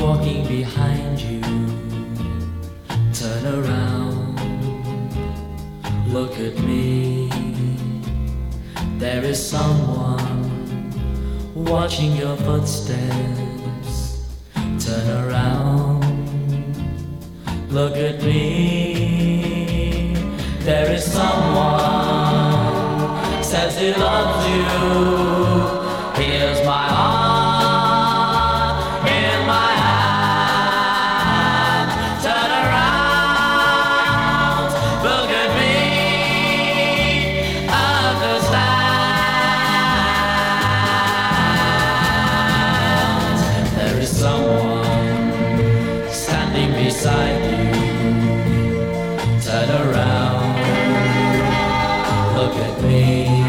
walking behind you. Turn around, look at me. There is someone watching your footsteps. Turn around, look at me. There is someone says he loves you. Here's my heart in my hand. Turn around, look at me. Understand. There is someone standing beside you. Turn around, look at me.